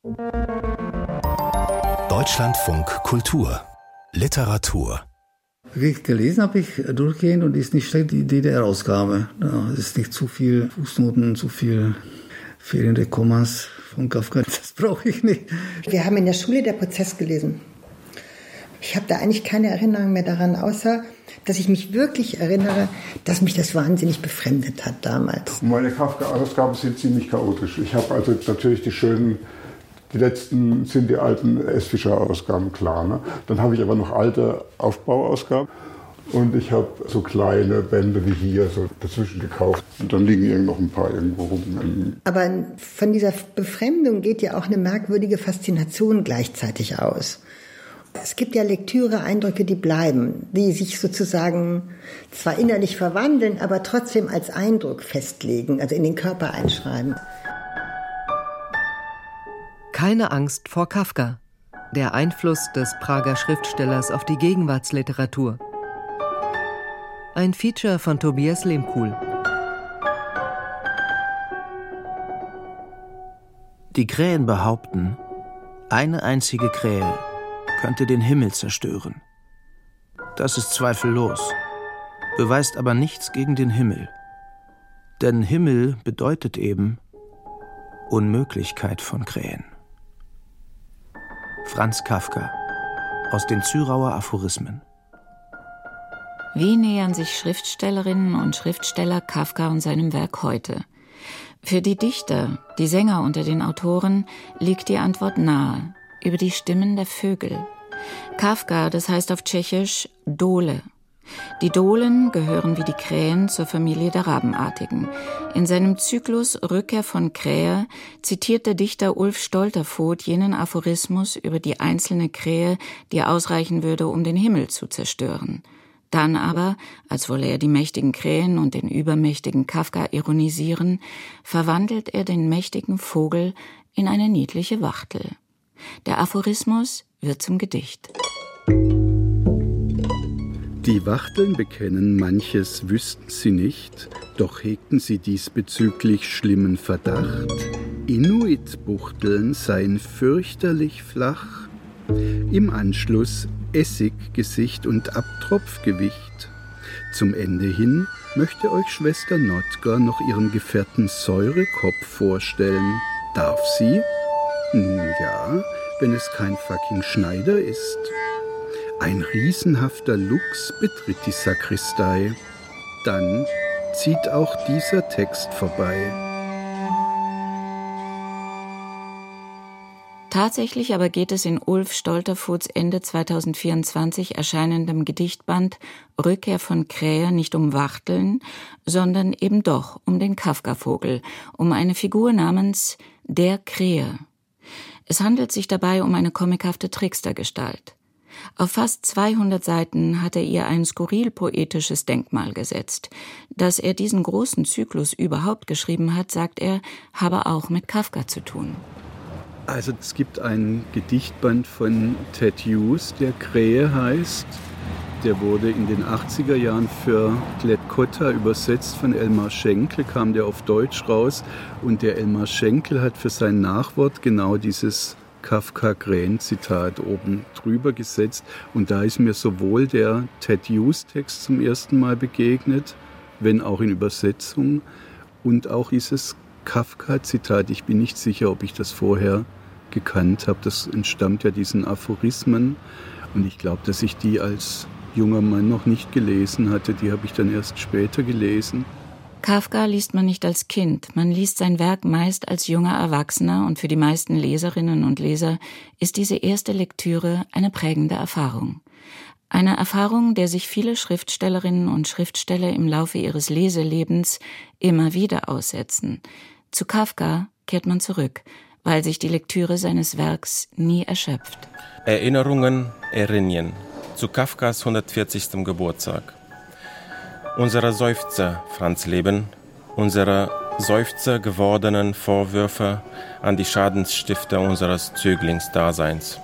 Deutschlandfunk Kultur Literatur. Gelesen habe ich durchgehend und ist nicht schlecht die DDR-Ausgabe. Da ist nicht zu viel Fußnoten, zu viel fehlende Kommas von Kafka. Das brauche ich nicht. Wir haben in der Schule Der Prozess gelesen. Ich habe da eigentlich keine Erinnerung mehr daran, außer dass ich mich wirklich erinnere, dass mich das wahnsinnig befremdet hat damals. Meine Kafka-Ausgaben sind ziemlich chaotisch. Ich habe also natürlich die letzten sind die alten S. Fischer-Ausgaben, klar. Ne? Dann habe ich aber noch alte Aufbauausgaben. Und ich habe so kleine Bände wie hier so dazwischen gekauft. Und dann liegen noch ein paar irgendwo rum. Aber von dieser Befremdung geht ja auch eine merkwürdige Faszination gleichzeitig aus. Es gibt ja Lektüre, Eindrücke, die bleiben, die sich sozusagen zwar innerlich verwandeln, aber trotzdem als Eindruck festlegen, also in den Körper einschreiben. Keine Angst vor Kafka. Der Einfluss des Prager Schriftstellers auf die Gegenwartsliteratur. Ein Feature von Tobias Lehmkuhl. Die Krähen behaupten, eine einzige Krähe könnte den Himmel zerstören. Das ist zweifellos, beweist aber nichts gegen den Himmel. Denn Himmel bedeutet eben Unmöglichkeit von Krähen. Franz Kafka aus den Zürauer Aphorismen. Wie nähern sich Schriftstellerinnen und Schriftsteller Kafka und seinem Werk heute? Für die Dichter, die Sänger unter den Autoren, liegt die Antwort nahe, über die Stimmen der Vögel. Kafka, das heißt auf Tschechisch Dole. Die Dohlen gehören wie die Krähen zur Familie der Rabenartigen. In seinem Zyklus Rückkehr von Krähe zitiert der Dichter Ulf Stolterfoht jenen Aphorismus über die einzelne Krähe, die ausreichen würde, um den Himmel zu zerstören. Dann aber, als wolle er die mächtigen Krähen und den übermächtigen Kafka ironisieren, verwandelt er den mächtigen Vogel in eine niedliche Wachtel. Der Aphorismus wird zum Gedicht. Die Wachteln bekennen, manches wüssten sie nicht, doch hegten sie diesbezüglich schlimmen Verdacht. Inuit-Buchteln seien fürchterlich flach, im Anschluss Essiggesicht und Abtropfgewicht. Zum Ende hin möchte euch Schwester Notker noch ihren Gefährten Säurekopf vorstellen. Darf sie? Nun ja, wenn es kein fucking Schneider ist. Ein riesenhafter Luchs betritt die Sakristei. Dann zieht auch dieser Text vorbei. Tatsächlich aber geht es in Ulf Stolterfohts Ende 2024 erscheinendem Gedichtband Rückkehr von Krähe nicht um Wachteln, sondern eben doch um den Kafka-Vogel, um eine Figur namens der Krähe. Es handelt sich dabei um eine komikhafte Trickstergestalt. Auf fast 200 Seiten hat er ihr ein skurril poetisches Denkmal gesetzt. Dass er diesen großen Zyklus überhaupt geschrieben hat, sagt er, habe auch mit Kafka zu tun. Also es gibt einen Gedichtband von Ted Hughes, der Krähe heißt. Der wurde in den 80er Jahren für Klett-Cotta übersetzt von Elmar Schenkel, kam der auf Deutsch raus. Und der Elmar Schenkel hat für sein Nachwort genau dieses Kafka-Krähen-Zitat oben drüber gesetzt. Und da ist mir sowohl der Ted Hughes-Text zum ersten Mal begegnet, wenn auch in Übersetzung, und auch dieses Kafka-Zitat. Ich bin nicht sicher, ob ich das vorher gekannt habe. Das entstammt ja diesen Aphorismen. Und ich glaube, dass ich die als junger Mann noch nicht gelesen hatte. Die habe ich dann erst später gelesen. Kafka liest man nicht als Kind. Man liest sein Werk meist als junger Erwachsener. Und für die meisten Leserinnen und Leser ist diese erste Lektüre eine prägende Erfahrung. Eine Erfahrung, der sich viele Schriftstellerinnen und Schriftsteller im Laufe ihres Leselebens immer wieder aussetzen. Zu Kafka kehrt man zurück, weil sich die Lektüre seines Werks nie erschöpft. Erinnerungen, Erinnerungen zu Kafkas 140. Geburtstag. Unsere Seufzer, Franz Leben, unsere Seufzer gewordenen Vorwürfe an die Schadensstifter unseres Zöglingsdaseins.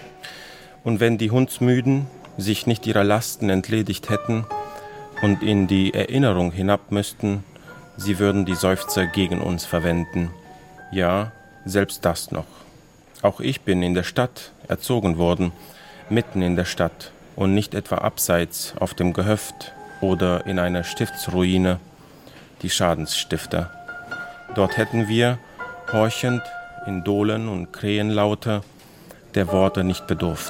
Und wenn die Hundsmüden sich nicht ihrer Lasten entledigt hätten und in die Erinnerung hinab müssten, sie würden die Seufzer gegen uns verwenden. Ja, selbst das noch. Auch ich bin in der Stadt erzogen worden, mitten in der Stadt und nicht etwa abseits auf dem Gehöft oder in einer Stiftsruine, die Schadensstifter. Dort hätten wir, horchend in Dohlen und Krähenlaute, der Worte nicht bedurft.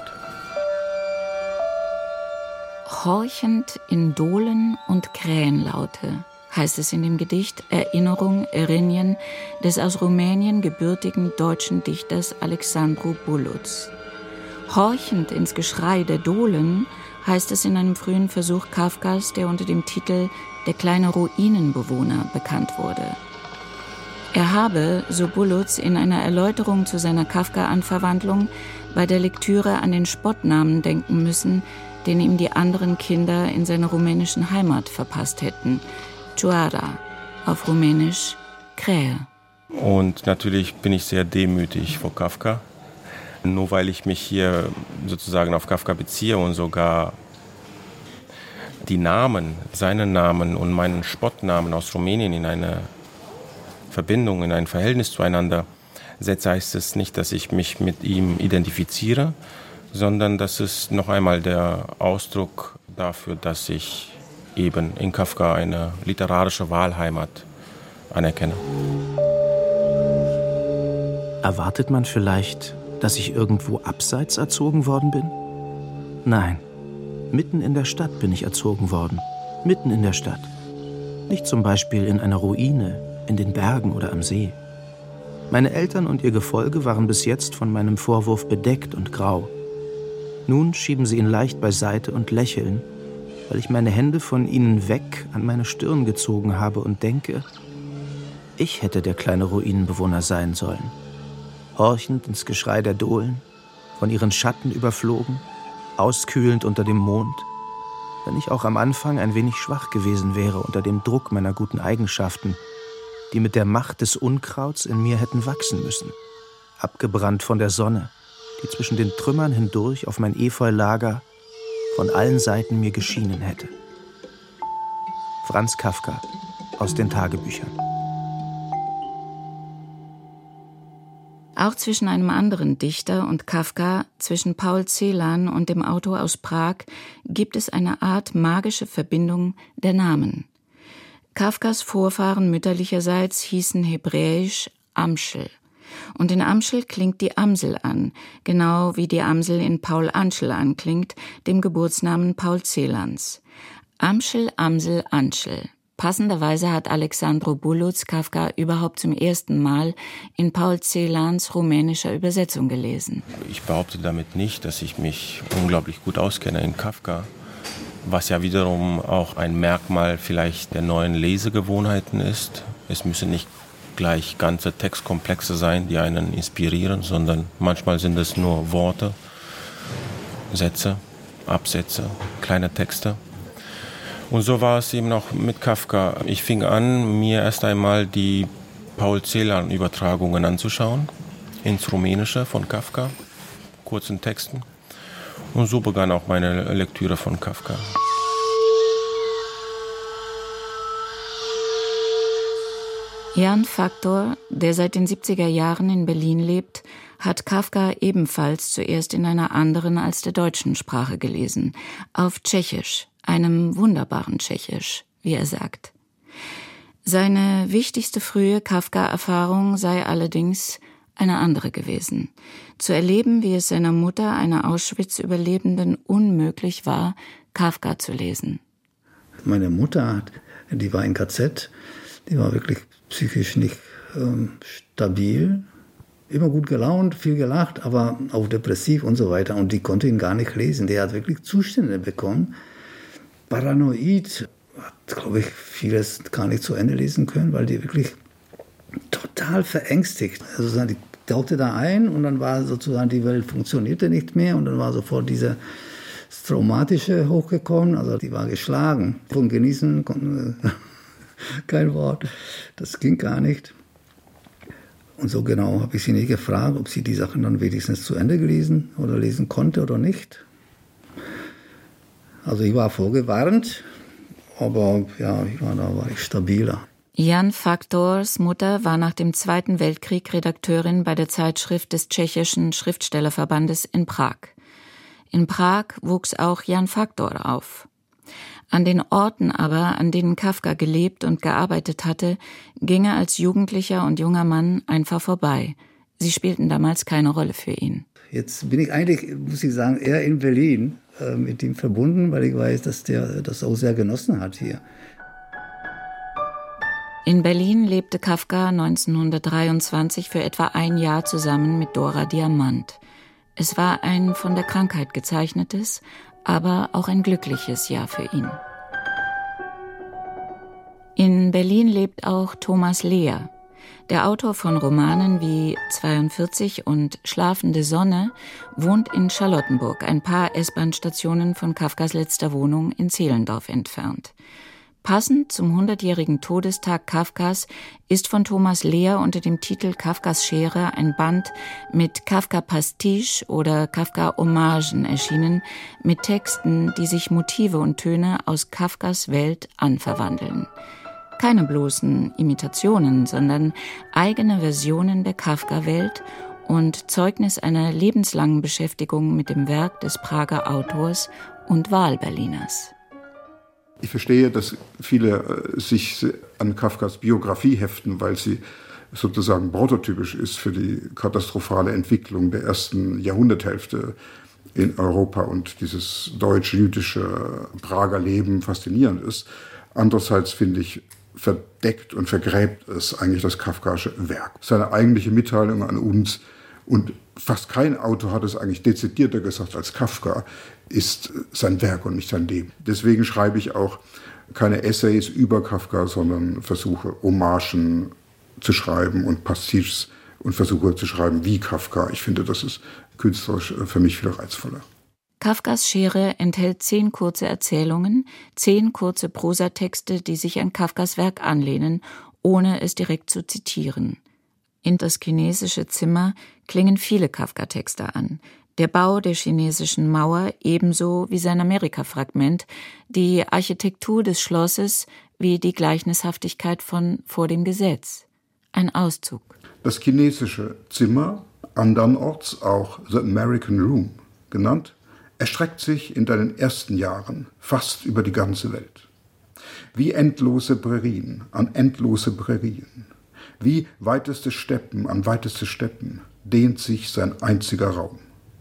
Horchend in Dohlen und Krähenlaute, heißt es in dem Gedicht Erinnerung, Erinyen des aus Rumänien gebürtigen deutschen Dichters Alexandru Buluț. Horchend ins Geschrei der Dohlen heißt es in einem frühen Versuch Kafkas, der unter dem Titel Der kleine Ruinenbewohner bekannt wurde. Er habe, so Buluț in einer Erläuterung zu seiner Kafka-Anverwandlung, bei der Lektüre an den Spottnamen denken müssen, den ihm die anderen Kinder in seiner rumänischen Heimat verpasst hätten. Cioara, auf Rumänisch Krähe. Und natürlich bin ich sehr demütig vor Kafka. Nur weil ich mich hier sozusagen auf Kafka beziehe und sogar die Namen, seinen Namen und meinen Spottnamen aus Rumänien in eine Verbindung, in ein Verhältnis zueinander setze, heißt es nicht, dass ich mich mit ihm identifiziere, sondern das ist noch einmal der Ausdruck dafür, dass ich eben in Kafka eine literarische Wahlheimat anerkenne. Erwartet man vielleicht, dass ich irgendwo abseits erzogen worden bin? Nein, mitten in der Stadt bin ich erzogen worden. Mitten in der Stadt. Nicht zum Beispiel in einer Ruine, in den Bergen oder am See. Meine Eltern und ihr Gefolge waren bis jetzt von meinem Vorwurf bedeckt und grau. Nun schieben sie ihn leicht beiseite und lächeln, weil ich meine Hände von ihnen weg an meine Stirn gezogen habe und denke, ich hätte der kleine Ruinenbewohner sein sollen. Horchend ins Geschrei der Dohlen, von ihren Schatten überflogen, auskühlend unter dem Mond, wenn ich auch am Anfang ein wenig schwach gewesen wäre unter dem Druck meiner guten Eigenschaften, die mit der Macht des Unkrauts in mir hätten wachsen müssen, abgebrannt von der Sonne, die zwischen den Trümmern hindurch auf mein Efeulager von allen Seiten mir geschienen hätte. Franz Kafka aus den Tagebüchern. Auch zwischen einem anderen Dichter und Kafka, zwischen Paul Celan und dem Autor aus Prag, gibt es eine Art magische Verbindung der Namen. Kafkas Vorfahren mütterlicherseits hießen hebräisch Amschel. Und in Amschel klingt die Amsel an, genau wie die Amsel in Paul Anschel anklingt, dem Geburtsnamen Paul Celans. Amschel, Amsel, Anschel. Passenderweise hat Alexandru Buluț Kafka überhaupt zum ersten Mal in Paul Celans rumänischer Übersetzung gelesen. Ich behaupte damit nicht, dass ich mich unglaublich gut auskenne in Kafka, was ja wiederum auch ein Merkmal vielleicht der neuen Lesegewohnheiten ist. Es müssen nicht gleich ganze Textkomplexe sein, die einen inspirieren, sondern manchmal sind es nur Worte, Sätze, Absätze, kleine Texte. Und so war es eben auch mit Kafka. Ich fing an, mir erst einmal die Paul Celan-Übertragungen anzuschauen, ins Rumänische von Kafka, kurzen Texten. Und so begann auch meine Lektüre von Kafka. Jan Faktor, der seit den 70er Jahren in Berlin lebt, hat Kafka ebenfalls zuerst in einer anderen als der deutschen Sprache gelesen, auf Tschechisch, einem wunderbaren Tschechisch, wie er sagt. Seine wichtigste frühe Kafka-Erfahrung sei allerdings eine andere gewesen. Zu erleben, wie es seiner Mutter, einer Auschwitz-Überlebenden, unmöglich war, Kafka zu lesen. Meine Mutter, die war in KZ, die war wirklich psychisch nicht stabil, immer gut gelaunt, viel gelacht, aber auch depressiv und so weiter. Und die konnte ihn gar nicht lesen. Der hat wirklich Zustände bekommen. Paranoid, hat, glaube ich, vieles gar nicht zu Ende lesen können, weil die wirklich total verängstigt. Also die tauchte da ein und dann war sozusagen, die Welt funktionierte nicht mehr und dann war sofort diese Traumatische hochgekommen. Also die war geschlagen. Von genießen kein Wort. Das ging gar nicht. Und so genau habe ich sie nie gefragt, ob sie die Sachen dann wenigstens zu Ende gelesen oder lesen konnte oder nicht. Also ich war vorgewarnt, aber ja, da war ich stabiler. Jan Faktors Mutter war nach dem Zweiten Weltkrieg Redakteurin bei der Zeitschrift des Tschechischen Schriftstellerverbandes in Prag. In Prag wuchs auch Jan Faktor auf. An den Orten aber, an denen Kafka gelebt und gearbeitet hatte, ging er als Jugendlicher und junger Mann einfach vorbei. Sie spielten damals keine Rolle für ihn. Jetzt bin ich eigentlich, muss ich sagen, eher in Berlin mit ihm verbunden, weil ich weiß, dass der das auch sehr genossen hat hier. In Berlin lebte Kafka 1923 für etwa ein Jahr zusammen mit Dora Diamant. Es war ein von der Krankheit gezeichnetes, aber auch ein glückliches Jahr für ihn. In Berlin lebt auch Thomas Lehr. Der Autor von Romanen wie 42 und Schlafende Sonne wohnt in Charlottenburg, ein paar S-Bahn-Stationen von Kafkas letzter Wohnung in Zehlendorf entfernt. Passend zum 100-jährigen Todestag Kafkas ist von Thomas Lehr unter dem Titel Kafkas Schere ein Band mit Kafka-Pastiche oder Kafka-Hommagen erschienen, mit Texten, die sich Motive und Töne aus Kafkas Welt anverwandeln. Keine bloßen Imitationen, sondern eigene Versionen der Kafka-Welt und Zeugnis einer lebenslangen Beschäftigung mit dem Werk des Prager Autors und Wahlberliners. Ich verstehe, dass viele sich an Kafkas Biografie heften, weil sie sozusagen prototypisch ist für die katastrophale Entwicklung der ersten Jahrhunderthälfte in Europa und dieses deutsch-jüdische Prager Leben faszinierend ist. Andererseits finde ich, verdeckt und vergräbt es eigentlich das kafkaische Werk. Seine eigentliche Mitteilung an uns, und fast kein Autor hat es eigentlich dezidierter gesagt als Kafka, ist sein Werk und nicht sein Leben. Deswegen schreibe ich auch keine Essays über Kafka, sondern versuche Hommagen zu schreiben und Pastiches und versuche zu schreiben wie Kafka. Ich finde, das ist künstlerisch für mich viel reizvoller. Kafkas Schere enthält 10 kurze Erzählungen, 10 kurze Prosatexte, die sich an Kafkas Werk anlehnen, ohne es direkt zu zitieren. In das chinesische Zimmer klingen viele Kafka-Texte an. Der Bau der chinesischen Mauer ebenso wie sein Amerika-Fragment, die Architektur des Schlosses wie die Gleichnishaftigkeit von Vor dem Gesetz. Ein Auszug. Das chinesische Zimmer, andernorts auch The American Room genannt, erstreckt sich in deinen ersten Jahren fast über die ganze Welt. Wie endlose Prärien an endlose Prärien, wie weiteste Steppen an weiteste Steppen dehnt sich sein einziger Raum.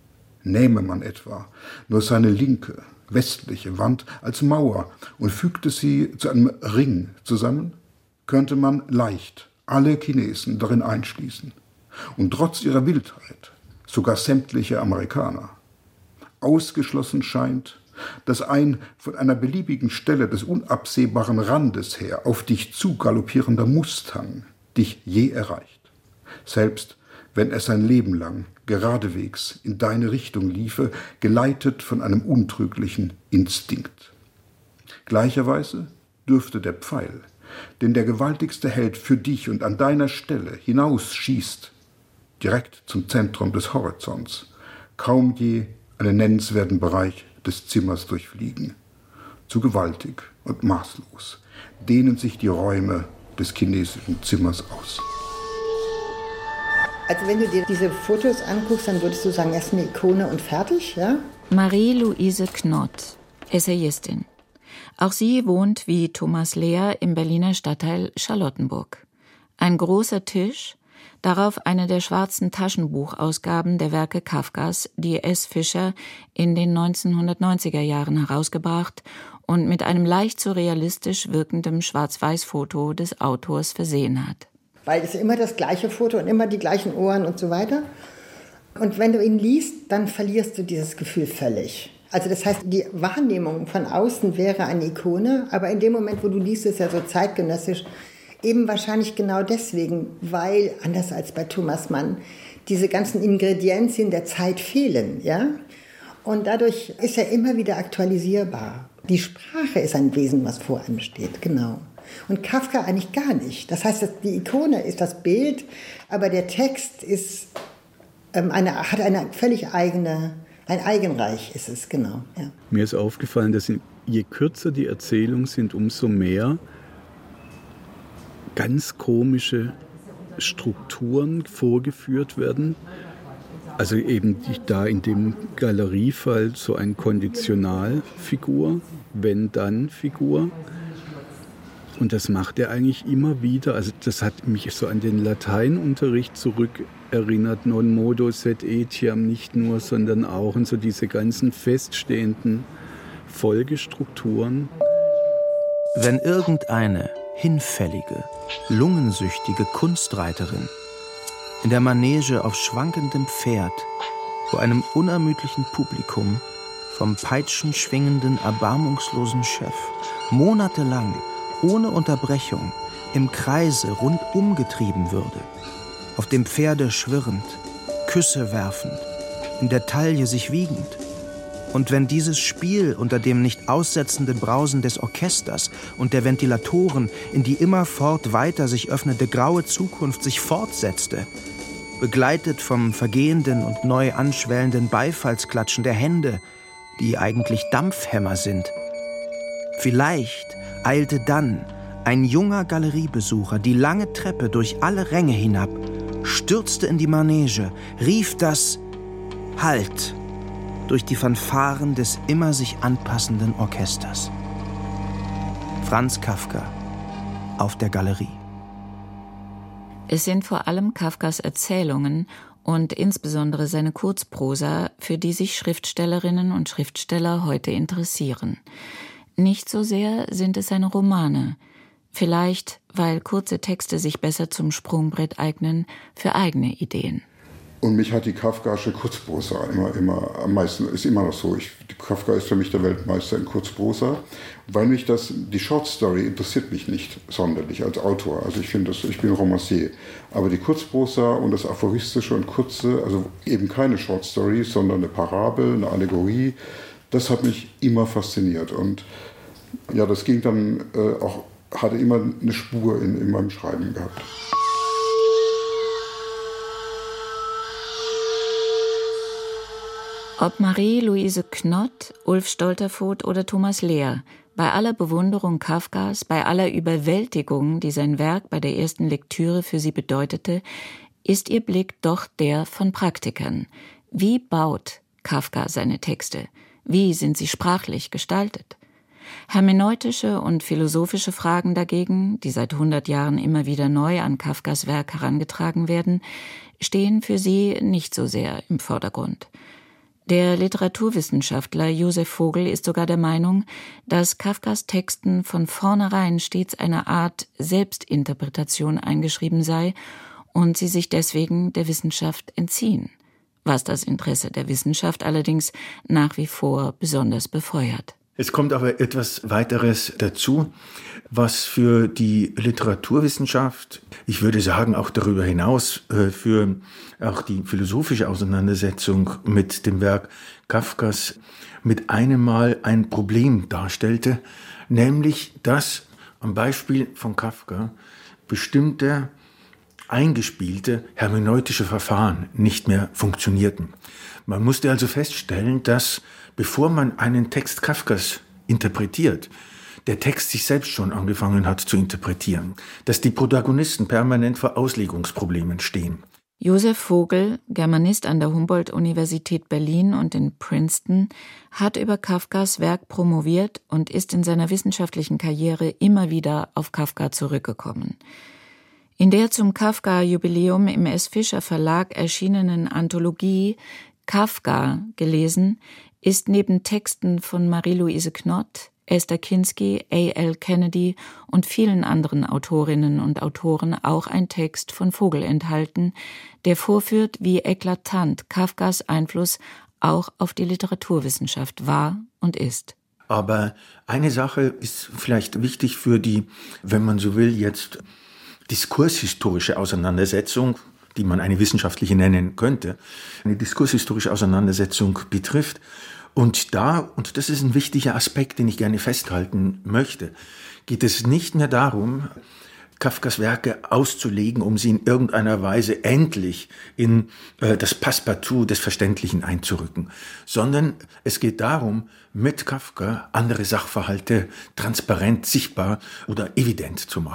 Nähme man etwa nur seine linke, westliche Wand als Mauer und fügte sie zu einem Ring zusammen, könnte man leicht alle Chinesen darin einschließen und trotz ihrer Wildheit sogar sämtliche Amerikaner. Ausgeschlossen scheint, dass ein von einer beliebigen Stelle des unabsehbaren Randes her auf dich zugaloppierender Mustang dich je erreicht, selbst wenn er sein Leben lang geradewegs in deine Richtung liefe, geleitet von einem untrüglichen Instinkt. Gleicherweise dürfte der Pfeil, den der gewaltigste Held für dich und an deiner Stelle hinausschießt, direkt zum Zentrum des Horizonts, kaum je einen nennenswerten Bereich des Zimmers durchfliegen. Zu gewaltig und maßlos dehnen sich die Räume des chinesischen Zimmers aus. Also wenn du dir diese Fotos anguckst, dann würdest du sagen, erst eine Ikone und fertig, ja? Marie-Louise Knott, Essayistin. Auch sie wohnt wie Thomas Lehr im Berliner Stadtteil Charlottenburg. Ein großer Tisch, darauf eine der schwarzen Taschenbuchausgaben der Werke Kafkas, die S. Fischer in den 1990er Jahren herausgebracht und mit einem leicht surrealistisch wirkendem Schwarz-Weiß-Foto des Autors versehen hat. Weil es immer das gleiche Foto und immer die gleichen Ohren und so weiter. Und wenn du ihn liest, dann verlierst du dieses Gefühl völlig. Also das heißt, die Wahrnehmung von außen wäre eine Ikone, aber in dem Moment, wo du liest, ist ja so zeitgenössisch, eben wahrscheinlich genau deswegen, weil, anders als bei Thomas Mann, diese ganzen Ingredienzien der Zeit fehlen, ja? Und dadurch ist er immer wieder aktualisierbar. Die Sprache ist ein Wesen, was vor einem steht, genau. Und Kafka eigentlich gar nicht. Das heißt, die Ikone ist das Bild, aber der Text ist hat eine völlig eigene, ein Eigenreich ist es, genau. Ja. Mir ist aufgefallen, dass je kürzer die Erzählungen sind, umso mehr ganz komische Strukturen vorgeführt werden. Also eben da in dem Galeriefall so ein Konditionalfigur, Wenn-Dann-Figur. Und das macht er eigentlich immer wieder. Also das hat mich so an den Lateinunterricht zurückerinnert. Non modo sed etiam, nicht nur, sondern auch. Und so diese ganzen feststehenden Folgestrukturen. Wenn irgendeine hinfällige, lungensüchtige Kunstreiterin in der Manege auf schwankendem Pferd vor einem unermüdlichen Publikum vom peitschenschwingenden, erbarmungslosen Chef monatelang ohne Unterbrechung im Kreise rundum getrieben würde, auf dem Pferde schwirrend, Küsse werfend, in der Taille sich wiegend. Und wenn dieses Spiel unter dem nicht aussetzenden Brausen des Orchesters und der Ventilatoren in die immerfort weiter sich öffnende graue Zukunft sich fortsetzte, begleitet vom vergehenden und neu anschwellenden Beifallsklatschen der Hände, die eigentlich Dampfhämmer sind. Vielleicht eilte dann ein junger Galeriebesucher die lange Treppe durch alle Ränge hinab, stürzte in die Manege, rief das Halt durch die Fanfaren des immer sich anpassenden Orchesters. Franz Kafka auf der Galerie. Es sind vor allem Kafkas Erzählungen und insbesondere seine Kurzprosa, für die sich Schriftstellerinnen und Schriftsteller heute interessieren. Nicht so sehr sind es seine Romane, vielleicht weil kurze Texte sich besser zum Sprungbrett eignen für eigene Ideen. Und mich hat die kafkaische Kurzprosa immer am meisten, ist immer noch so. Kafka ist für mich der Weltmeister in Kurzprosa, weil mich die Short Story interessiert mich nicht sonderlich als Autor. Also ich bin Romancier. Aber die Kurzprosa und das Aphoristische und Kurze, also eben keine Short Story, sondern eine Parabel, eine Allegorie, das hat mich immer fasziniert. Und ja, das ging dann hatte immer eine Spur in meinem Schreiben gehabt. Ob Marie-Louise Knott, Ulf Stolterfoht oder Thomas Lehr, bei aller Bewunderung Kafkas, bei aller Überwältigung, die sein Werk bei der ersten Lektüre für sie bedeutete, ist ihr Blick doch der von Praktikern. Wie baut Kafka seine Texte? Wie sind sie sprachlich gestaltet? Hermeneutische und philosophische Fragen dagegen, die seit 100 Jahren immer wieder neu an Kafkas Werk herangetragen werden, stehen für sie nicht so sehr im Vordergrund. Der Literaturwissenschaftler Josef Vogel ist sogar der Meinung, dass Kafkas Texten von vornherein stets eine Art Selbstinterpretation eingeschrieben sei und sie sich deswegen der Wissenschaft entziehen, was das Interesse der Wissenschaft allerdings nach wie vor besonders befeuert. Es kommt aber etwas weiteres dazu, was für die Literaturwissenschaft, ich würde sagen auch darüber hinaus, für auch die philosophische Auseinandersetzung mit dem Werk Kafkas mit einem Mal ein Problem darstellte, nämlich dass am Beispiel von Kafka bestimmte eingespielte hermeneutische Verfahren nicht mehr funktionierten. Man musste also feststellen, dass bevor man einen Text Kafkas interpretiert, der Text sich selbst schon angefangen hat zu interpretieren, dass die Protagonisten permanent vor Auslegungsproblemen stehen. Josef Vogel, Germanist an der Humboldt-Universität Berlin und in Princeton, hat über Kafkas Werk promoviert und ist in seiner wissenschaftlichen Karriere immer wieder auf Kafka zurückgekommen. In der zum Kafka-Jubiläum im S. Fischer Verlag erschienenen Anthologie Kafka gelesen ist neben Texten von Marie-Louise Knott, Esther Kinsky, A.L. Kennedy und vielen anderen Autorinnen und Autoren auch ein Text von Vogel enthalten, der vorführt, wie eklatant Kafkas Einfluss auch auf die Literaturwissenschaft war und ist. Aber eine Sache ist vielleicht wichtig für die, wenn man so will, jetzt diskurshistorische Auseinandersetzung, die man eine wissenschaftliche nennen könnte, eine diskurshistorische Auseinandersetzung betrifft. Und das ist ein wichtiger Aspekt, den ich gerne festhalten möchte, geht es nicht mehr darum, Kafkas Werke auszulegen, um sie in irgendeiner Weise endlich in das Passepartout des Verständlichen einzurücken, sondern es geht darum, mit Kafka andere Sachverhalte transparent, sichtbar oder evident zu machen.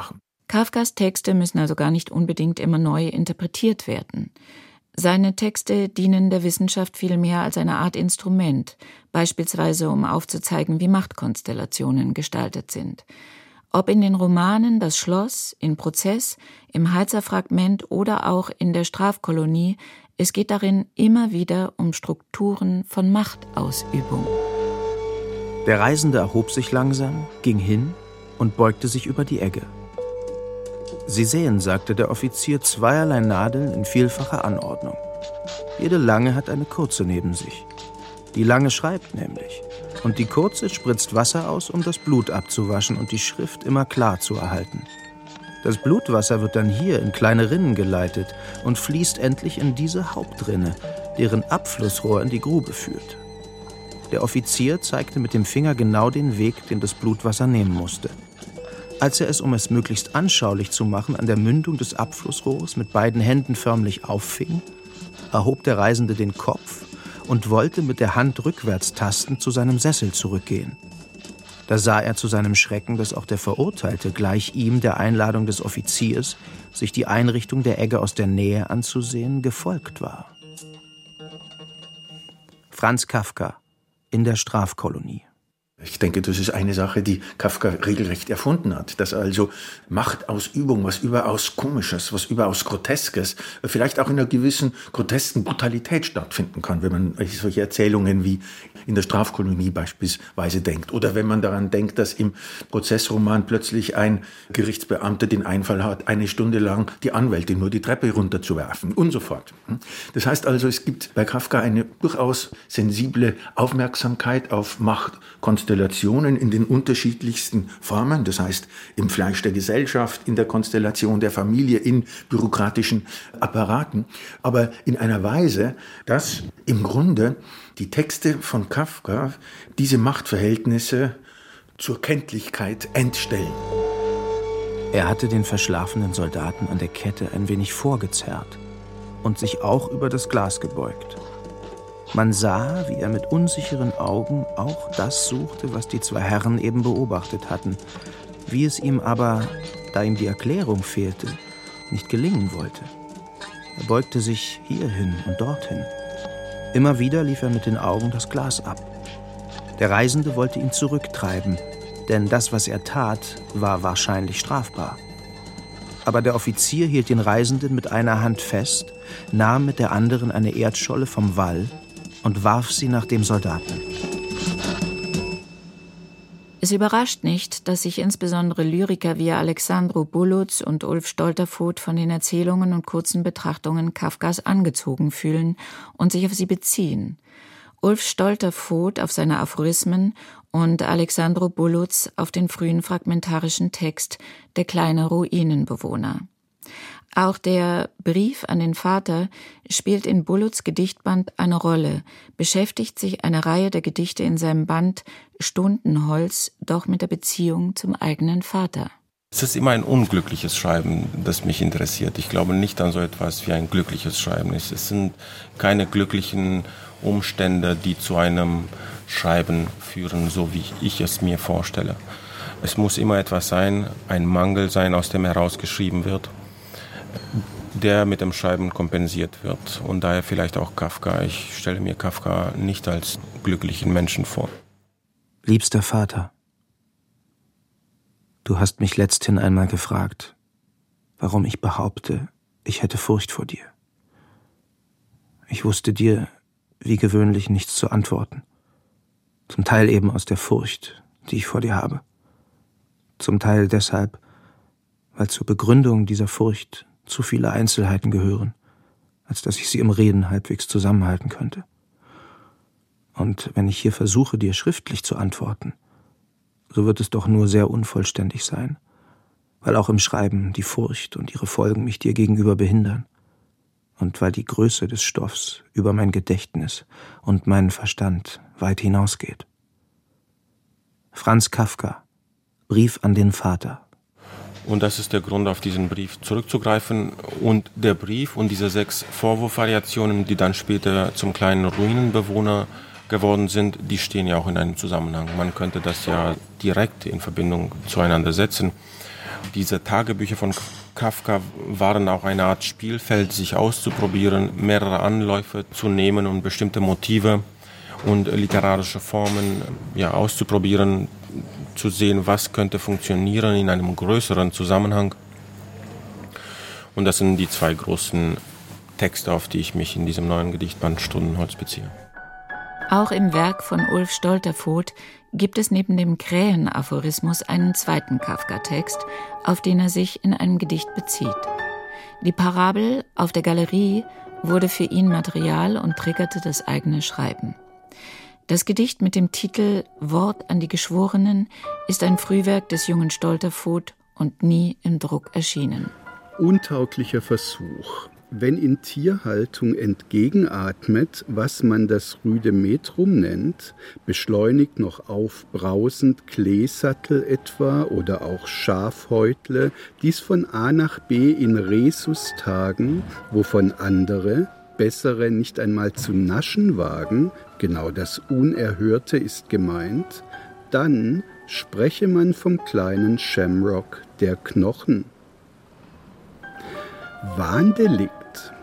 Kafkas Texte müssen also gar nicht unbedingt immer neu interpretiert werden. Seine Texte dienen der Wissenschaft vielmehr als eine Art Instrument, beispielsweise um aufzuzeigen, wie Machtkonstellationen gestaltet sind. Ob in den Romanen Das Schloss, in Prozess, im Heizer-Fragment oder auch in der Strafkolonie, es geht darin immer wieder um Strukturen von Machtausübung. Der Reisende erhob sich langsam, ging hin und beugte sich über die Egge. »Sie sehen«, sagte der Offizier, »zweierlei Nadeln in vielfacher Anordnung. Jede lange hat eine kurze neben sich. Die lange schreibt nämlich, und die kurze spritzt Wasser aus, um das Blut abzuwaschen und die Schrift immer klar zu erhalten. Das Blutwasser wird dann hier in kleine Rinnen geleitet und fließt endlich in diese Hauptrinne, deren Abflussrohr in die Grube führt.« Der Offizier zeigte mit dem Finger genau den Weg, den das Blutwasser nehmen musste. Als er es, um es möglichst anschaulich zu machen, an der Mündung des Abflussrohres mit beiden Händen förmlich auffing, erhob der Reisende den Kopf und wollte mit der Hand rückwärts tastend zu seinem Sessel zurückgehen. Da sah er zu seinem Schrecken, dass auch der Verurteilte gleich ihm der Einladung des Offiziers, sich die Einrichtung der Egge aus der Nähe anzusehen, gefolgt war. Franz Kafka in der Strafkolonie. Ich denke, das ist eine Sache, die Kafka regelrecht erfunden hat, dass also Machtausübung, was überaus Komisches, was überaus Groteskes, vielleicht auch in einer gewissen grotesken Brutalität stattfinden kann, wenn man solche Erzählungen wie in der Strafkolonie beispielsweise denkt. Oder wenn man daran denkt, dass im Prozessroman plötzlich ein Gerichtsbeamter den Einfall hat, 1 Stunde lang die Anwältin nur die Treppe runterzuwerfen und so fort. Das heißt also, es gibt bei Kafka eine durchaus sensible Aufmerksamkeit auf Machtkonstellationen in den unterschiedlichsten Formen, das heißt im Fleisch der Gesellschaft, in der Konstellation der Familie, in bürokratischen Apparaten, aber in einer Weise, dass im Grunde die Texte von Kafka diese Machtverhältnisse zur Kenntlichkeit entstellen. Er hatte den verschlafenen Soldaten an der Kette ein wenig vorgezerrt und sich auch über das Glas gebeugt. Man sah, wie er mit unsicheren Augen auch das suchte, was die 2 Herren eben beobachtet hatten, wie es ihm aber, da ihm die Erklärung fehlte, nicht gelingen wollte. Er beugte sich hierhin und dorthin. Immer wieder lief er mit den Augen das Glas ab. Der Reisende wollte ihn zurücktreiben, denn das, was er tat, war wahrscheinlich strafbar. Aber der Offizier hielt den Reisenden mit einer Hand fest, nahm mit der anderen eine Erdscholle vom Wall und warf sie nach dem Soldaten. Es überrascht nicht, dass sich insbesondere Lyriker wie Alexandru Buluț und Ulf Stolterfoht von den Erzählungen und kurzen Betrachtungen Kafkas angezogen fühlen und sich auf sie beziehen. Ulf Stolterfoht auf seine Aphorismen und Alexandru Buluț auf den frühen fragmentarischen Text »Der kleine Ruinenbewohner«. Auch der Brief an den Vater spielt in Buluțs Gedichtband eine Rolle, beschäftigt sich eine Reihe der Gedichte in seinem Band Stundenholz doch mit der Beziehung zum eigenen Vater. Es ist immer ein unglückliches Schreiben, das mich interessiert. Ich glaube nicht an so etwas wie ein glückliches Schreiben. Es sind keine glücklichen Umstände, die zu einem Schreiben führen, so wie ich es mir vorstelle. Es muss immer etwas sein, ein Mangel sein, aus dem herausgeschrieben wird, der mit dem Schreiben kompensiert wird. Und daher vielleicht auch Kafka. Ich stelle mir Kafka nicht als glücklichen Menschen vor. Liebster Vater, du hast mich letzthin einmal gefragt, warum ich behaupte, ich hätte Furcht vor dir. Ich wusste dir, wie gewöhnlich, nichts zu antworten. Zum Teil eben aus der Furcht, die ich vor dir habe. Zum Teil deshalb, weil zur Begründung dieser Furcht zu viele Einzelheiten gehören, als dass ich sie im Reden halbwegs zusammenhalten könnte. Und wenn ich hier versuche, dir schriftlich zu antworten, so wird es doch nur sehr unvollständig sein, weil auch im Schreiben die Furcht und ihre Folgen mich dir gegenüber behindern und weil die Größe des Stoffs über mein Gedächtnis und meinen Verstand weit hinausgeht. Franz Kafka, Brief an den Vater. Und das ist der Grund, auf diesen Brief zurückzugreifen. Und der Brief und diese 6 Vorwurfvariationen, die dann später zum kleinen Ruinenbewohner geworden sind, die stehen ja auch in einem Zusammenhang. Man könnte das ja direkt in Verbindung zueinander setzen. Diese Tagebücher von Kafka waren auch eine Art Spielfeld, sich auszuprobieren, mehrere Anläufe zu nehmen und bestimmte Motive und literarische Formen auszuprobieren, zu sehen, was könnte funktionieren in einem größeren Zusammenhang. Und das sind die zwei großen Texte, auf die ich mich in diesem neuen Gedichtband Stundenholz beziehe. Auch im Werk von Ulf Stolterfoht gibt es neben dem Krähenaphorismus einen zweiten Kafka-Text, auf den er sich in einem Gedicht bezieht. Die Parabel auf der Galerie wurde für ihn Material und triggerte das eigene Schreiben. Das Gedicht mit dem Titel »Wort an die Geschworenen« ist ein Frühwerk des jungen Stolterfoht und nie im Druck erschienen. Untauglicher Versuch. Wenn in Tierhaltung entgegenatmet, was man das rüde Metrum nennt, beschleunigt noch aufbrausend Kleesattel etwa oder auch Schafhäutle, dies von A nach B in Resus tagen, wovon andere, bessere nicht einmal zu naschen wagen, genau das Unerhörte ist gemeint, dann spreche man vom kleinen Shamrock der Knochen. Wahndelikt.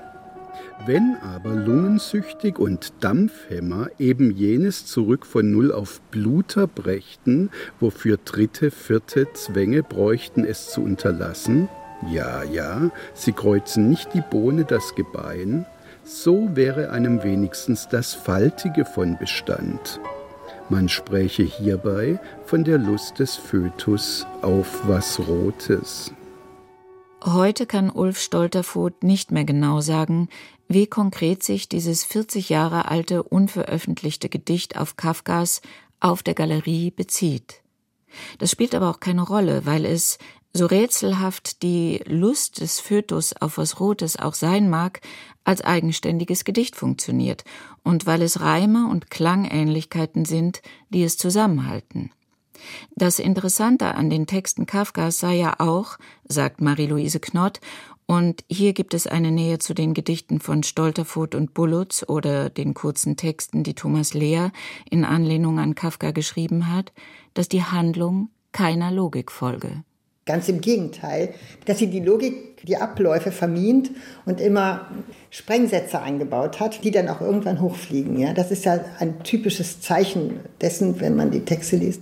Wenn aber lungensüchtig und Dampfhämmer eben jenes zurück von Null auf Bluter brächten, wofür dritte, vierte Zwänge bräuchten es zu unterlassen, ja, sie kreuzen nicht die Bohne das Gebein, so wäre einem wenigstens das Faltige von Bestand. Man spräche hierbei von der Lust des Fötus auf was Rotes. Heute kann Ulf Stolterfoht nicht mehr genau sagen, wie konkret sich dieses 40 Jahre alte, unveröffentlichte Gedicht auf Kafkas »Auf der Galerie« bezieht. Das spielt aber auch keine Rolle, weil es, so rätselhaft die Lust des Fötus auf was Rotes auch sein mag, als eigenständiges Gedicht funktioniert und weil es Reime und Klangähnlichkeiten sind, die es zusammenhalten. Das Interessante an den Texten Kafkas sei ja auch, sagt Marie-Louise Knott, und hier gibt es eine Nähe zu den Gedichten von Stolterfoht und Bullutz oder den kurzen Texten, die Thomas Lehr in Anlehnung an Kafka geschrieben hat, dass die Handlung keiner Logik folge. Ganz im Gegenteil, dass sie die Logik, die Abläufe vermint und immer Sprengsätze eingebaut hat, die dann auch irgendwann hochfliegen. Ja? Das ist ja ein typisches Zeichen dessen, wenn man die Texte liest.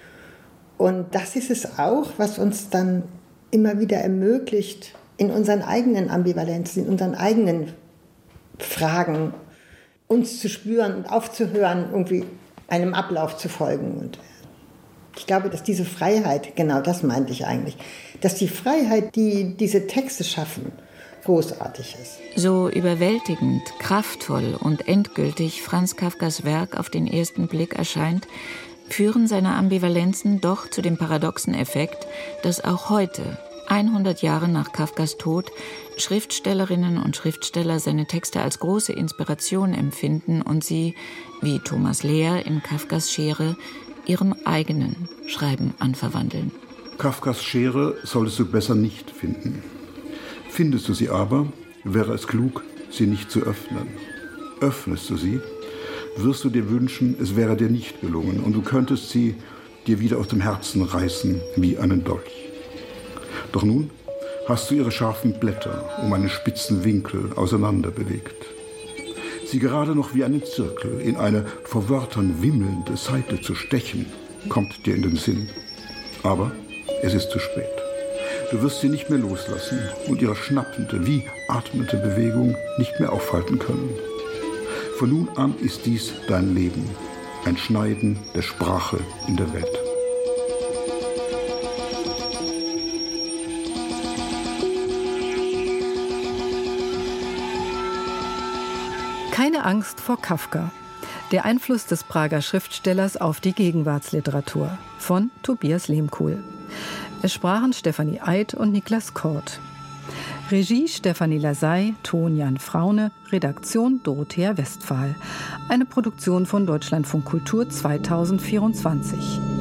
Und das ist es auch, was uns dann immer wieder ermöglicht, in unseren eigenen Ambivalenzen, in unseren eigenen Fragen uns zu spüren und aufzuhören, irgendwie einem Ablauf zu folgen. Und ich glaube, dass diese Freiheit, genau das meinte ich eigentlich, dass die Freiheit, die diese Texte schaffen, großartig ist. So überwältigend, kraftvoll und endgültig Franz Kafkas Werk auf den ersten Blick erscheint, führen seine Ambivalenzen doch zu dem paradoxen Effekt, dass auch heute, 100 Jahre nach Kafkas Tod, Schriftstellerinnen und Schriftsteller seine Texte als große Inspiration empfinden und sie, wie Thomas Lehr in Kafkas Schere, ihrem eigenen Schreiben anverwandeln. Kafkas Schere solltest du besser nicht finden. Findest du sie aber, wäre es klug, sie nicht zu öffnen. Öffnest du sie, wirst du dir wünschen, es wäre dir nicht gelungen und du könntest sie dir wieder aus dem Herzen reißen wie einen Dolch. Doch nun hast du ihre scharfen Blätter um einen spitzen Winkel auseinander bewegt. Sie gerade noch wie einen Zirkel in eine vor Wörtern wimmelnde Seite zu stechen, kommt dir in den Sinn. Aber es ist zu spät. Du wirst sie nicht mehr loslassen und ihre schnappende, wie atmende Bewegung nicht mehr aufhalten können. Von nun an ist dies dein Leben, ein Schneiden der Sprache in der Welt. Keine Angst vor Kafka. Der Einfluss des Prager Schriftstellers auf die Gegenwartsliteratur von Tobias Lehmkuhl. Es sprachen Stefanie Eid und Niklas Kort. Regie Stefanie Lasey, Ton Jan Fraune, Redaktion Dorothea Westphal. Eine Produktion von Deutschlandfunk Kultur 2024.